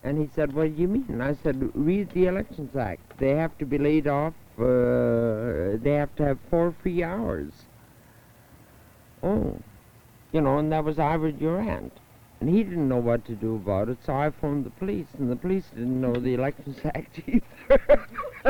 And he said, what do you mean? And I said, read the Elections Act. They have to be laid off. They have to have 4 free hours. Oh. You know, and that was Ivor Durant. And he didn't know what to do about it, so I phoned the police, and the police didn't know the Elections Act either.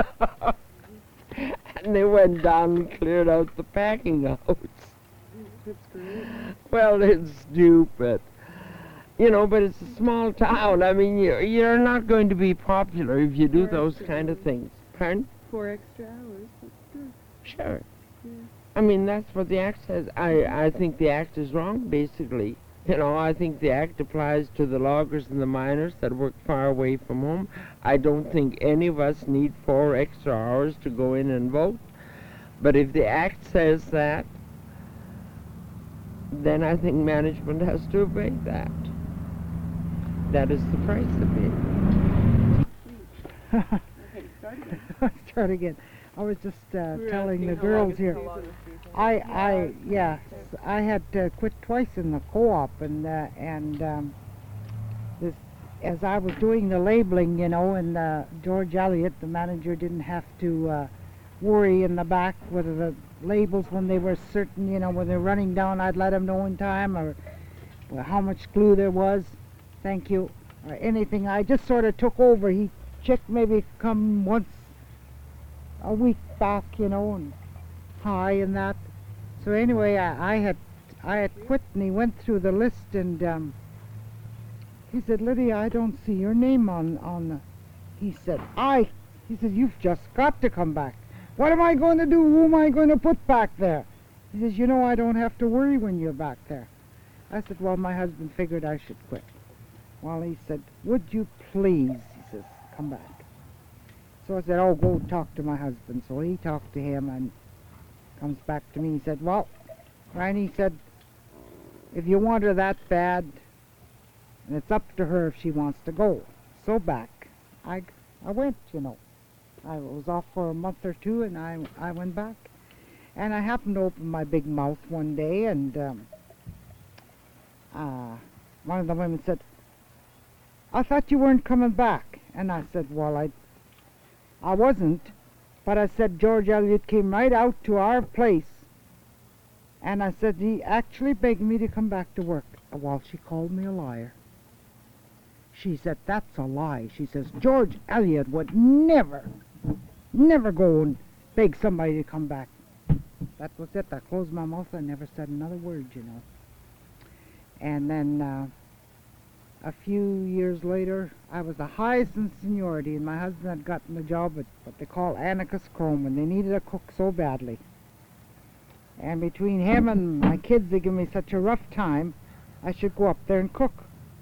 And they went down and cleared out the packing house. That's great. Well, it's stupid. You know, but it's a small town. I mean, you're not going to be popular if you do those kind of things. Pardon? 4 extra hours. That's good. Sure. Yeah. I mean, that's what the Act says. I think the Act is wrong, basically. You know, I think the Act applies to the loggers and the miners that work far away from home. I don't think any of us need 4 extra hours to go in and vote. But if the Act says that, then I think management has to obey that. That is the price of it. Okay, start again. Start again. I was just We were telling asking the how long girls it's here. how long. Yes, I had quit twice in the co-op, and this, as I was doing the labeling, you know, and George Elliott, the manager, didn't have to worry in the back whether the labels, when they were certain, you know, when they're running down, I'd let him know in time, or how much glue there was, thank you, or anything. I just sort of took over. He checked maybe come once a week back, you know, and high and that. So anyway, I had quit, and he went through the list, and he said, Lydia, I don't see your name on the... He said, you've just got to come back. What am I going to do? Who am I going to put back there? He says, you know, I don't have to worry when you're back there. I said, well, my husband figured I should quit. Well, he said, would you please, he says, come back. So I said, oh, go talk to my husband. So he talked to him and comes back to me. He said, well, Ryan, he said, if you want her that bad, and it's up to her if she wants to go. So back, I went, you know. I was off for a month or two, and I went back. And I happened to open my big mouth one day, and one of the women said, I thought you weren't coming back. And I said, well, I wasn't. But I said, George Elliott came right out to our place, and I said, he actually begged me to come back to work. Well, she called me a liar. She said, that's a lie. She says, George Elliott would never go and beg somebody to come back. That was it. I closed my mouth. I never said another word, you know. And then a few years later, I was the highest in seniority, and my husband had gotten the job at what they call Anarchus Chrome, and they needed a cook so badly. And between him and my kids, they give me such a rough time, I should go up there and cook.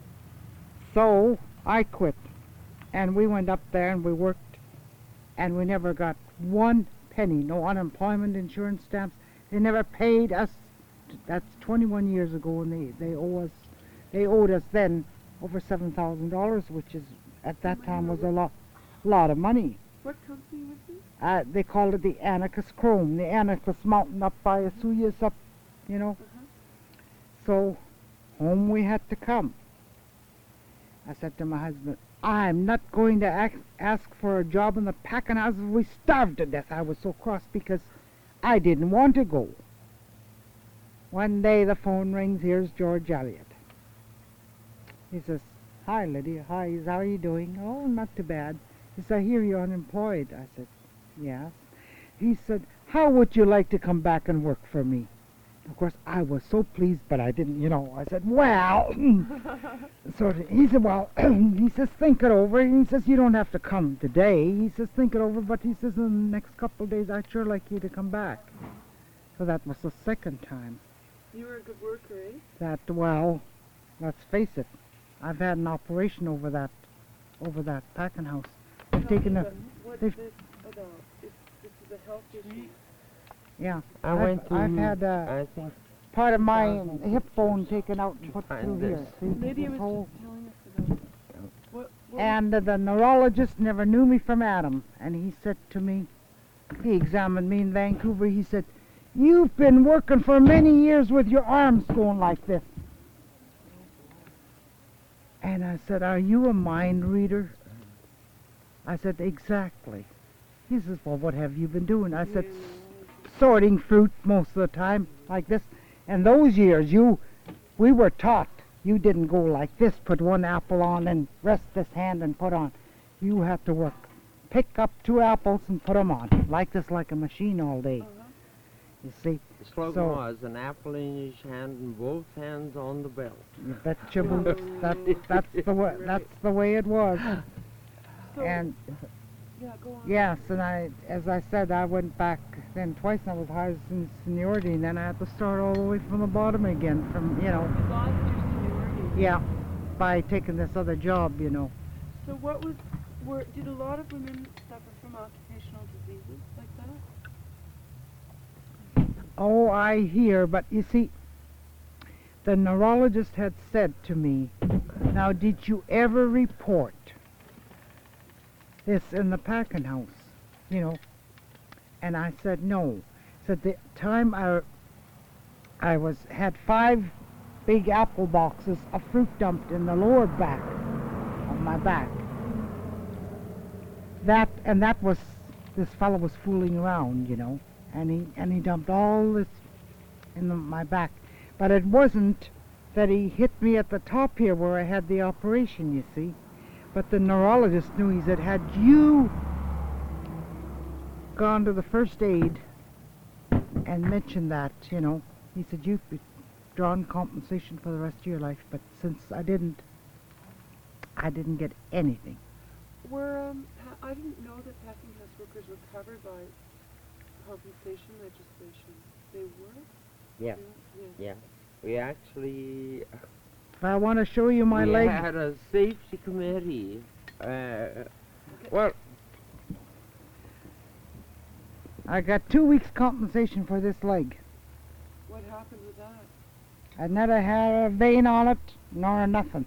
So I quit, and we went up there and we worked, and we never got 1 penny, no unemployment insurance stamps. They never paid us. That's 21 years ago, and they owed us then over $7,000, which is at that time was a lot of money. What company was this? They called it the Anarchus Chrome, the Anarchus Mountain up by Asuyas up, you know. So home we had to come. I said to my husband, I'm not going to ask for a job in the packing houses. We starved to death. I was so cross because I didn't want to go. One day the phone rings. Here's George Elliott. He says, hi, Lydia. Hi. He says, how are you doing? Oh, not too bad. He said, I hear you're unemployed. I said, yes. He said, how would you like to come back and work for me? Of course, I was so pleased, but I didn't, you know. I said, well, so he said, well, he says, think it over. He says, you don't have to come today. He says, think it over, but he says, in the next couple of days, I'd sure like you to come back. So that was the second time. You were a good worker, eh? That, well, let's face it, I've had an operation over that packing house. They've taken a, This is a health issue. yeah, I've had I think part of my hip bone taken out and put Find through this. here. See, Lydia this was whole- just telling us about what And the neurologist never knew me from Adam. And he said to me, he examined me in Vancouver, he said, you've been working for many years with your arms going like this. And I said, "Are you a mind reader?" I said, "Exactly." He says, "Well, what have you been doing?" I said, "Sorting fruit most of the time, like this." And those years, we were taught you didn't go like this, put one apple on and rest this hand and put on. You have to work. Pick up 2 apples and put them on, like this, like a machine all day. You see? The slogan So- was an apple in each hand and both hands on the belt. You betcha boots. That's the way it was. So, And yeah, go on. yes, and as I said, I went back then twice. And I was higher in seniority, and then I had to start all the way from the bottom again. You lost your seniority. Yeah, by taking this other job. So did a lot of women suffer from occupational diseases like that? Oh, I hear, but you see, the neurologist had said to me, "Now, did you ever report this in the packing house?" And I said no. Said the time I had 5 big apple boxes of fruit dumped in the lower back of my back. That was, this fellow was fooling around, and he dumped all this in my back. But it wasn't that he hit me at the top here where I had the operation, you see. But the neurologist knew. He said, "Had you gone to the first aid and mentioned that, he said, you've drawn compensation for the rest of your life. But since I didn't get anything." I didn't know that packing house workers were covered by compensation legislation. They were? Yeah. Yeah. Yeah. We actually If I want to show you my we leg, had a safety committee. Well, I got 2 weeks compensation for this leg. What happened with that? I never had a vein on it, nor nothing.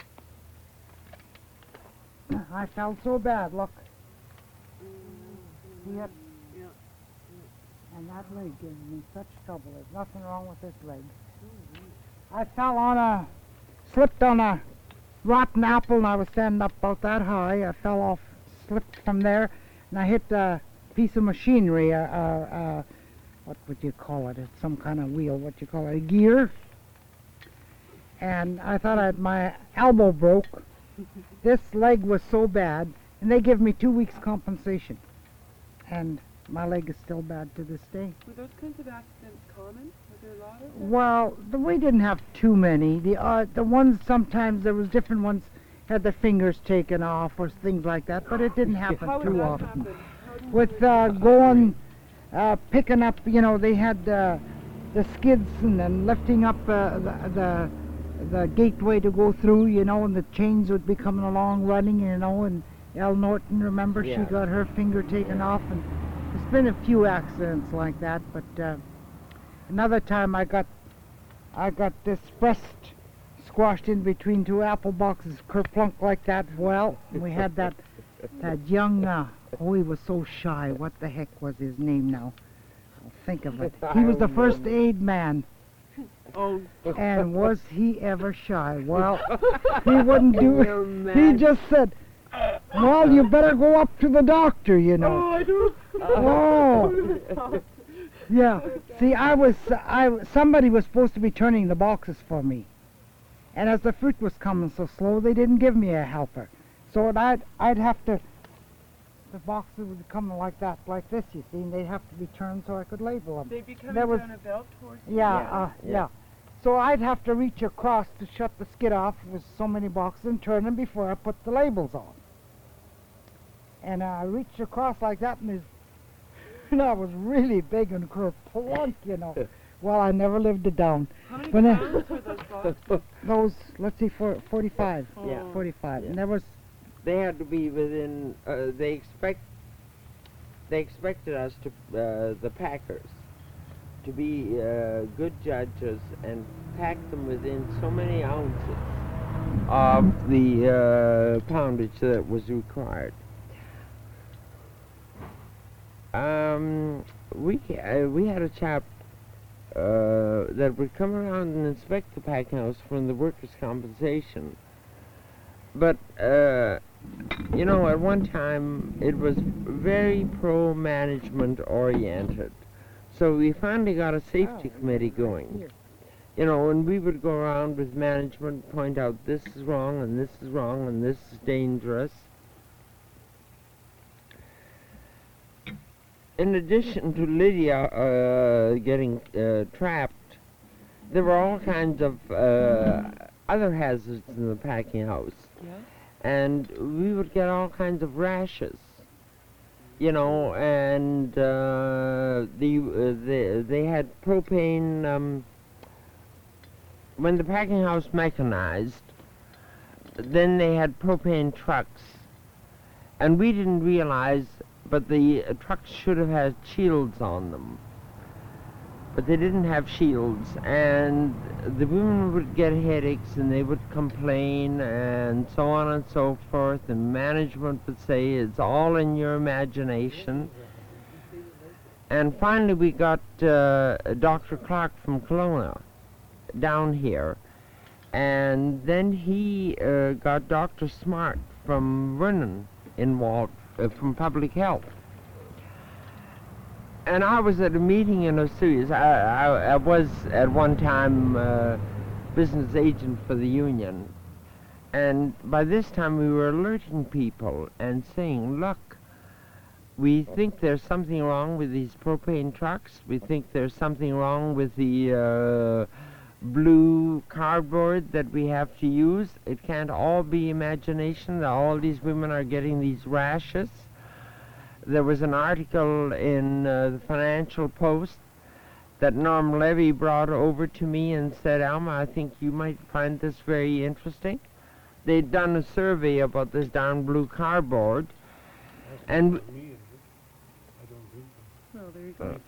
I felt so bad, look. Yep. Yeah. And that leg gives me such trouble. There's nothing wrong with this leg. I slipped on a rotten apple, and I was standing up about that high. I fell off, slipped from there, and I hit a piece of machinery, what would you call it? It's some kind of wheel, what you call it, a gear. And I thought my elbow broke. This leg was so bad, and they give me 2 weeks compensation. And my leg is still bad to this day. Were those kinds of accidents common? Were there a lot of them? Well, we didn't have too many. The ones, sometimes there was different ones, had their fingers taken off or things like that, but it didn't happen How would too that often. happen? How do you With like- going, picking up, they had the skids and then lifting up the gateway to go through, and the chains would be coming along running, and Elle Norton, remember, Yeah. she got her finger taken off, and there's been a few accidents like that, but another time I got this breast squashed in between 2 apple boxes, kerplunk like that. Well, we had that young, he was so shy. What the heck was his name now? I'll think of it. He was the first aid man. Oh, And was he ever shy? Well, he wouldn't do it. You're He mad. just said, "Well, you better go up to the doctor, I do. Oh, yeah. See, somebody was supposed to be turning the boxes for me. And as the fruit was coming so slow, they didn't give me a helper. So I'd have to, the boxes would come like that, like this, you see, and they'd have to be turned so I could label them. They'd be coming There was- down a belt towards you. Yeah. So I'd have to reach across to shut the skid off with so many boxes and turn them before I put the labels on. And I reached across like that, and I was really big and kerplunk, Well, I never lived it down. How many When I- pounds were those boxes? Those, let's see, 45. Yeah. 45. Yeah. And there was, They had to be within. They expected us to, the packers, to be good judges and pack them within so many ounces of the poundage that was required. We had a chap that would come around and inspect the packing house from the workers' compensation, But you know, at one time it was very pro-management oriented. So we finally got a safety committee going. Here. You know, and we would go around with management, point out this is wrong and this is wrong and this is dangerous. In addition to Lydia getting trapped, there were all kinds of other hazards in the packing house. Yeah. And we would get all kinds of rashes, you know, and they had propane, when the packing house mechanized, then they had propane trucks, and we didn't realize, but the trucks should have had shields on them. But they didn't have shields, and the women would get headaches and they would complain and so on and so forth, and management would say it's all in your imagination. And finally we got Dr. Clark from Kelowna down here, and then he got Dr. Smart from Vernon involved from Public Health. And I was at a meeting in Osoyoos. I was at one time business agent for the union. And by this time we were alerting people and saying, look, we think there's something wrong with these propane trucks. We think there's something wrong with the blue cardboard that we have to use. It can't all be imagination that all these women are getting these rashes. There was an article in the Financial Post that Norm Levy brought over to me and said, Alma, I think you might find this very interesting. They'd done a survey about this darn blue cardboard, and Well, there you go.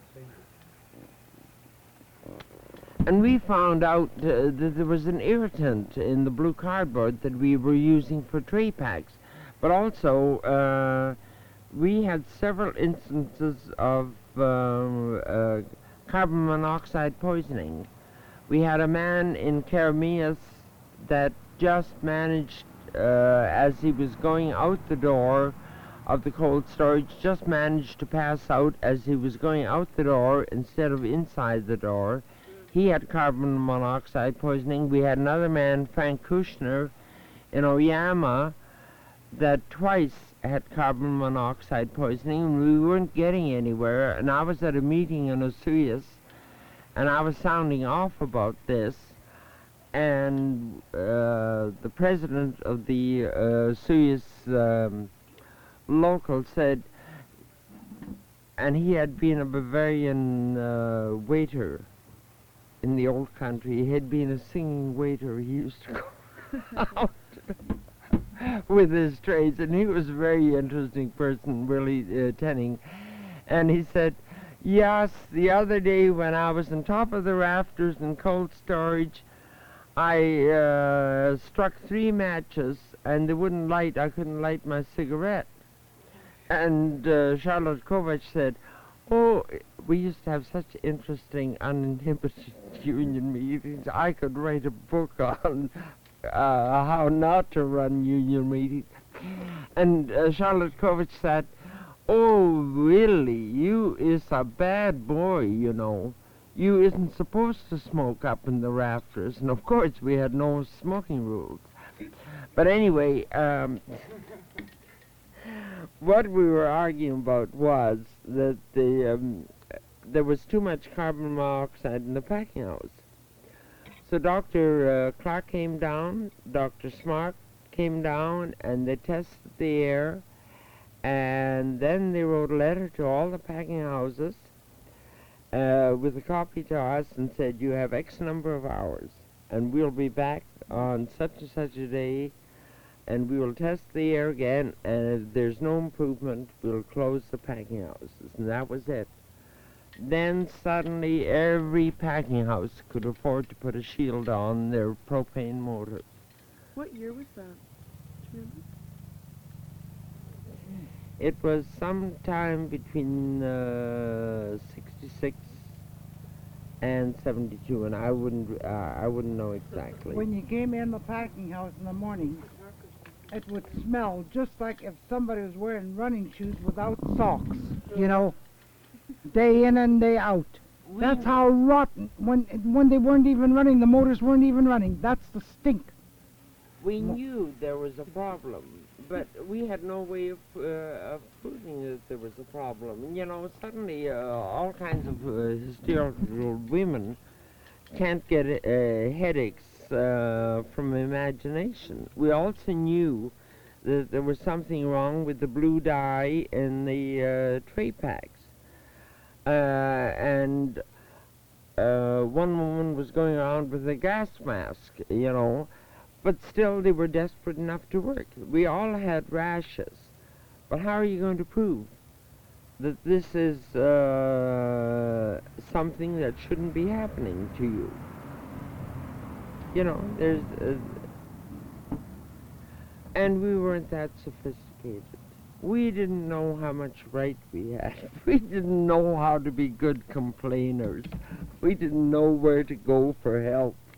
and we found out that there was an irritant in the blue cardboard that we were using for tray packs, but also we had several instances of carbon monoxide poisoning. We had a man in Karameas that just managed, as he was going out the door of the cold storage, just managed to pass out as he was going out the door instead of inside the door. He had carbon monoxide poisoning. We had another man, Frank Kushner, in Oyama, that twice had carbon monoxide poisoning. We weren't getting anywhere, and I was at a meeting in Osoyoos, and I was sounding off about this, and the president of the Osoyoos local said, and he had been a Bavarian waiter in the old country. He had been a singing waiter. He used to go out with his trays, and he was a very interesting person, Willie Tenning. And he said, yes, the other day when I was on top of the rafters in cold storage, I struck 3 matches and they wouldn't light. I couldn't light my cigarette. And Charlotte Kovach said, oh, we used to have such interesting uninhibited union meetings. I could write a book on how not to run union meetings. And Charlotte Kovach said, oh, Willie, you is a bad boy, you know. You isn't supposed to smoke up in the rafters. And of course we had no smoking rules. But anyway, what we were arguing about was that there was too much carbon monoxide in the packing house. So Dr. Clark came down, Dr. Smart came down, and they tested the air, and then they wrote a letter to all the packing houses with a copy to us and said, you have X number of hours, and we'll be back on such and such a day, and we will test the air again, and if there's no improvement, we'll close the packing houses. And that was it. Then suddenly every packing house could afford to put a shield on their propane motors. What year was that? Do you remember? It was sometime between 66 and 72, and I wouldn't know exactly. When you came in the packing house in the morning, it would smell just like if somebody was wearing running shoes without socks, you know, day in and day out. That's how rotten, when they weren't even running, the motors weren't even running. That's the stink. We knew there was a problem, but we had no way of proving that there was a problem. And, you know, suddenly all kinds of hysterical women can't get headaches from imagination. We also knew that there was something wrong with the blue dye in the tray packs. And one woman was going around with a gas mask, you know, but still they were desperate enough to work. We all had rashes, but how are you going to prove that this is something that shouldn't be happening to you? You know, there's... and we weren't that sophisticated. We didn't know how much right we had. We didn't know how to be good complainers. We didn't know where to go for help.